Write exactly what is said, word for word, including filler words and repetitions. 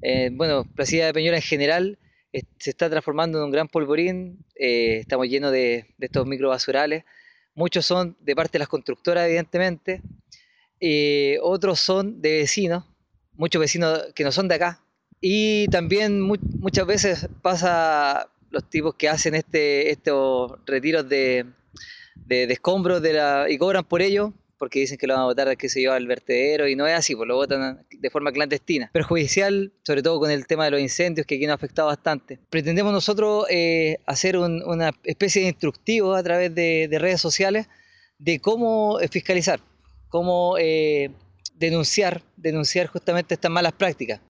Eh, bueno, Placida de Peñuela en general eh, se está transformando en un gran polvorín, eh, estamos llenos de, de estos microbasurales, muchos son de parte de las constructoras evidentemente, eh, otros son de vecinos, muchos vecinos que no son de acá, y también mu muchas veces pasa los tipos que hacen este, estos retiros de, de, de escombros de la, y cobran por ello, porque dicen que lo van a botar, qué sé yo, al vertedero, y no es así, pues lo botan de forma clandestina. Perjudicial, sobre todo con el tema de los incendios, que aquí nos ha afectado bastante. Pretendemos nosotros eh, hacer un, una especie de instructivo a través de, de redes sociales de cómo eh, fiscalizar, cómo eh, denunciar, denunciar justamente estas malas prácticas.